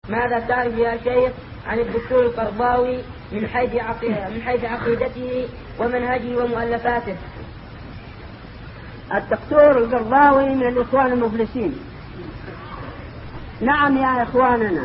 ماذا تعرف يا شيخ عن الدكتور القرضاوي من حيث عقيدته ومنهجه ومؤلفاته؟ الدكتور القرضاوي من الإخوان المفلسين. نعم يا إخواننا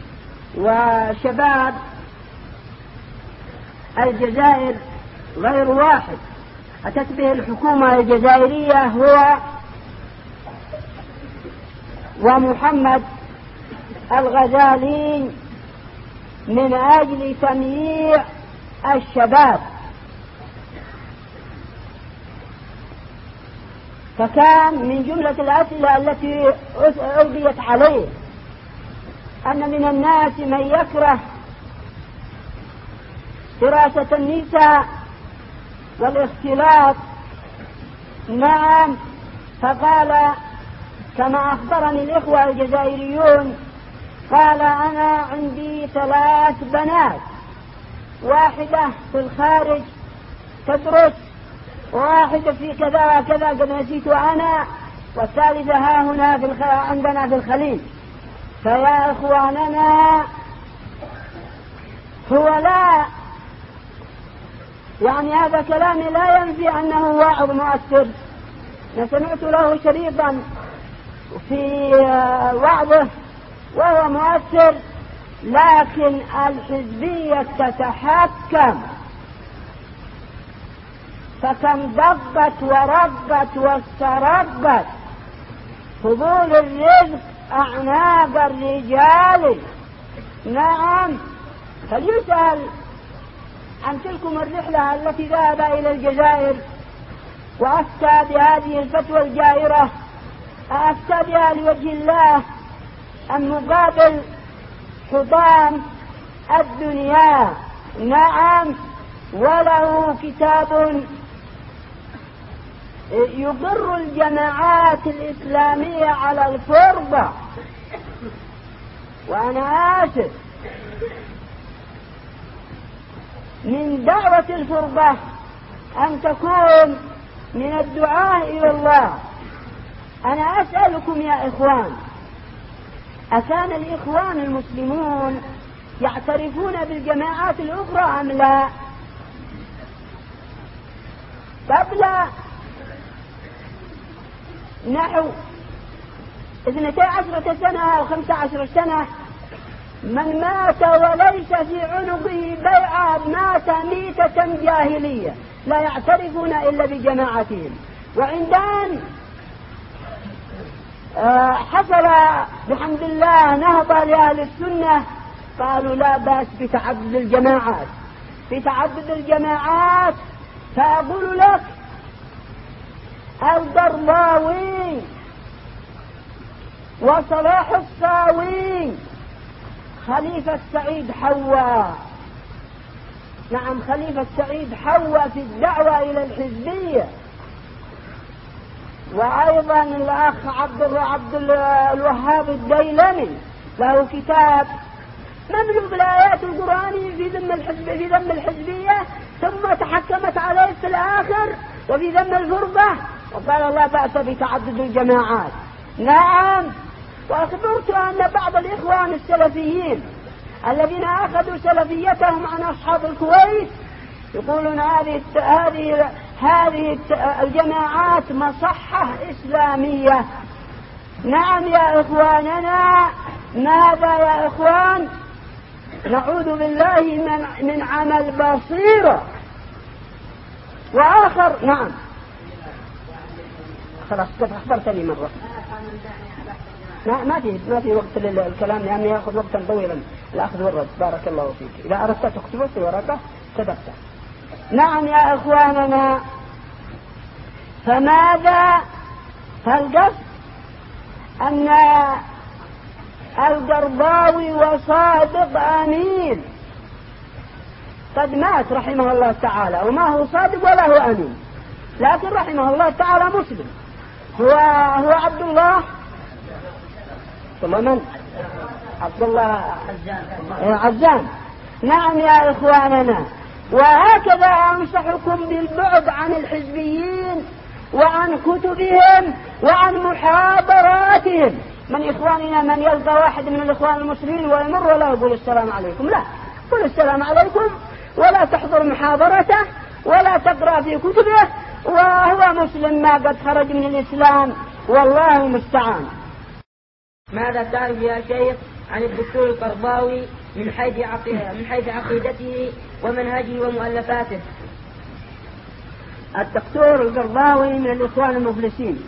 وشباب الجزائر غير واحد. أتت به الحكومة الجزائرية هو ومحمد الغزالي من أجل تمييع الشباب، فكان من جملة الأسئلة التي ألقيت عليه أن من الناس من يكره دراسة النساء والاختلاط. نعم، فقال كما أخبرني الإخوة الجزائريون، قال أنا عندي 3 بنات، واحدة في الخارج تدرس، واحدة في كذا وكذا قد نسيت أنا، والثالثة ها هنا عندنا في الخليج. فيا إخواننا هو لا يعني هذا كلام لا ينفي أنه واعظ مؤثر. سمعت له شريطا في وعظه وهو مؤثر، لكن الحزبية تتحكم، فكم دقت وربت واستربت فضول الرزق أعناق الرجال. نعم، فليسأل عن تلكم الرحلة التي ذهب إلى الجزائر وأفتى بهذه الفتوى الجائرة، أفتى بها لوجه الله أم مقابل حطام الدنيا؟ نعم، وله كتاب يضر الجماعات الإسلامية على الفرضى. وأنا آسف، من دعوة الفرضى أن تكون من الدعاء إلى الله. أنا أسألكم يا إخوان، أكان الإخوان المسلمون يعترفون بالجماعات الأخرى أم لا؟ قبل نحو 12 سنة أو 15 سنة من مات وليس في عنقه بيعة مات ميتة جاهلية، لا يعترفون إلا بجماعتهم. وعندما حصل بحمد الله نهضة لأهل السنة قالوا لا بأس بتعدد الجماعات، بتعدد الجماعات. فأقول لك القرضاوي وصلاح الصاوي خليفة سعيد حوا، نعم خليفة سعيد حوا في الدعوة إلى الحزبية. وأيضا الأخ عبد الوهاب الديلمي له كتاب مملوء بالآيات القرآنية في ذم الحزبية، ثم تحكمت عليه في الآخر وفي ذم الفرقة، وقال لا بأس بتعدد الجماعات. نعم، وأخبرت أن بعض الإخوان السلفيين الذين أخذوا سلفيتهم عن أصحاب الكويت يقولون هذه الجماعات مصحة إسلامية. نعم يا إخواننا، ماذا يا إخوان؟ نعوذ بالله من عمل بصيرة. وآخر نعم خلاص قد أخبرتني مرة، ما في وقت للكلام لأنه يأخذ وقتا طويلا الأخذ والرد. بارك الله فيك، إذا أردت تكتبه في ورقة كتبته. نعم يا إخواننا، فماذا؟ فالقصد أن القرضاوي وصادق أمين قد مات رحمه الله تعالى، وما هو صادق ولا هو أمين، لكن رحمه الله تعالى مسلم. هو عبد الله من؟ عبد الله عزام. نعم يا إخواننا، وهكذا أنصحكم بالبعد عن الحزبيين وعن كتبهم وعن محاضراتهم. من إخواننا من يلقى واحد من الإخوان المسلمين ويمر ولا يقول السلام عليكم، لا، قل السلام عليكم ولا تحضر محاضرته ولا تقرأ في كتبه، وهو مسلم ما قد خرج من الإسلام، والله المستعان. ماذا تعرف يا شيخ عن الدكتور القرضاوي من حيث عقيدته ومنهجه ومؤلفاته؟ الدكتور القرضاوي من الإخوان المفلسين.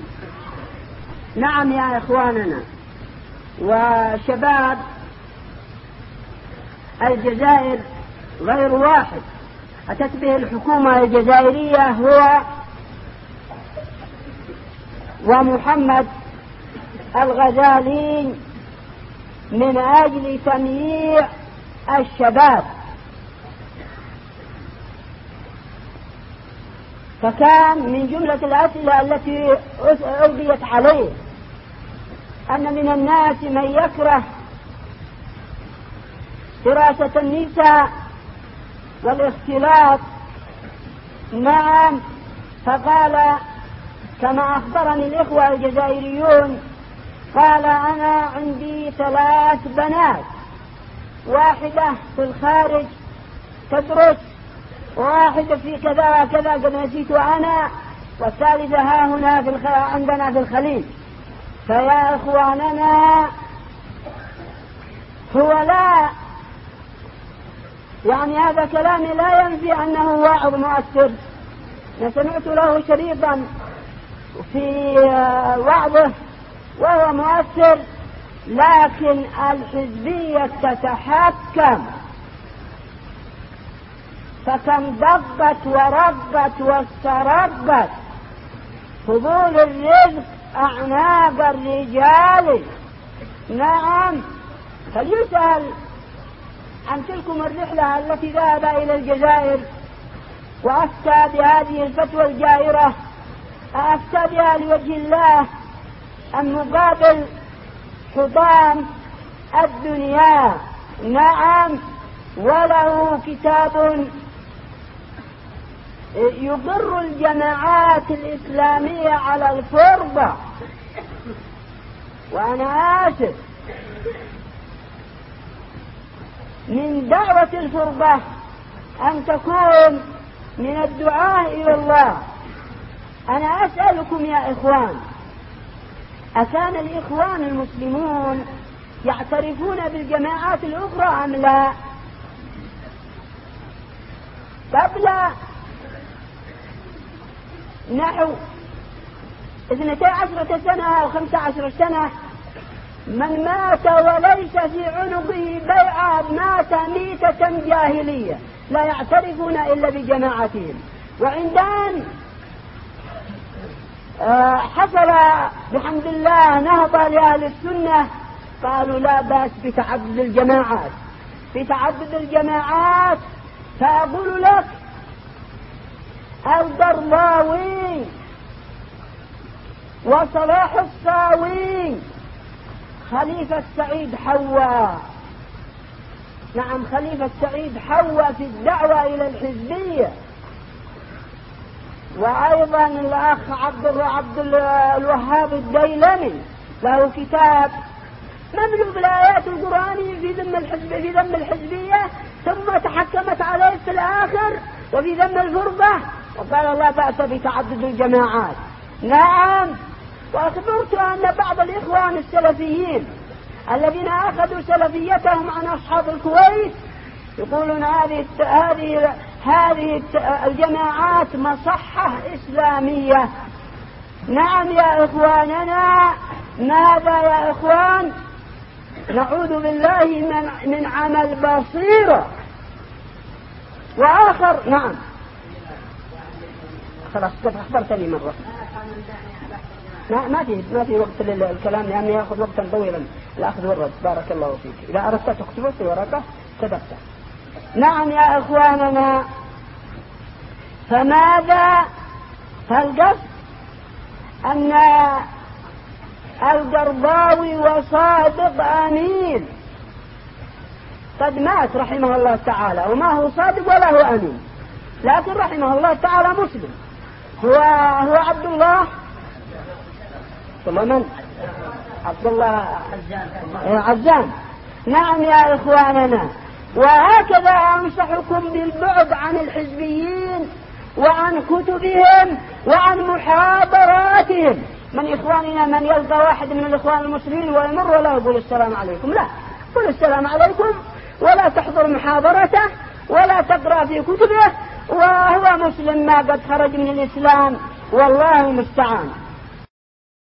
نعم يا إخواننا وشباب الجزائر غير واحد أتت به الحكومة الجزائرية هو ومحمد الغزالي من أجل تمييع الشباب. فكان من جملة الأسئلة التي ألقيت عليه أن من الناس من يكره دراسة النساء والاختلاط. نعم، فقال كما أخبرني الإخوة الجزائريون، قال أنا عندي 3 بنات، واحدة في الخارج تدرس، وواحدة في كذا وكذا قد نسيت أنا، والثالثة ها هنا عندنا في الخليج. فيا إخواننا هو لا يعني هذا كلامي لا ينفي أنه واعظ مؤثر. سمعت له شريطا في وعظه وهو مؤثر، لكن الحزبية تتحكم، فكم ضبت وربت واستربت فضول الرزق أعناق الرجال. نعم، فليسأل عن تلكم الرحلة التي ذهب إلى الجزائر وأفتى بهذه الفتوى الجائرة، أفتى بها لوجه الله أم مقابل حطام الدنيا؟ نعم، وله كتاب يقر الجماعات الإسلامية على الفرضة. وأنا آسف، من دعوة الفرضة أن تكون من الدعاء إلى الله. أنا أسألكم يا إخوان، أكان الإخوان المسلمون يعترفون بالجماعات الأخرى أم لا؟ قبل نحو 12 سنة أو 15 سنة من مات وليس في عنقه بيعة مات ميتة جاهلية، لا يعترفون إلا بجماعتهم. وعندما حصل بحمد الله نهضة لأهل السنة قالوا لا بأس بتعدد الجماعات، بتعدد الجماعات. فأقول لك القرضاوي وصلاح الصاوي خليفة سعيد حوا، نعم خليفة سعيد حوا في الدعوة إلى الحزبية. وأيضا الأخ عبد الوهاب الديلمي له كتاب مملوء بالآيات القرآنية في ذم الحزبية، ثم تحكمت عليه في الآخر وفي ذم الفرقة، وقال لا بأس بتعدد الجماعات. نعم، وأخبرت أن بعض الإخوان السلفيين الذين أخذوا سلفيتهم عن أصحاب الكويت يقولون هذه الجماعات مصحة إسلامية. نعم يا إخواننا، ماذا يا إخوان؟ نعوذ بالله من عمل بصيرة. وآخر نعم خلاص أخبرتني مرة، ما في وقت للكلام لأنه يأخذ وقتا طويلا الأخذ والرد. بارك الله فيك، إذا أردت تكتبه في ورقة كتبته. نعم يا إخواننا، فماذا؟ فالقصد أن القرضاوي وصادق أمين قد مات رحمه الله تعالى، وما هو صادق ولا هو أمين، لكن رحمه الله تعالى مسلم. هو عبد الله ثم من؟ عبد الله عزام. نعم يا إخواننا، وهكذا أنصحكم بالبعد عن الحزبيين وعن كتبهم وعن محاضراتهم. من إخواننا من يلقى واحد من الإخوان المسلمين ويمر ولا يقول السلام عليكم، لا، قل السلام عليكم ولا تحضر محاضرته ولا تقرأ في كتبه، وهو مسلم ما قد خرج من الإسلام، والله المستعان.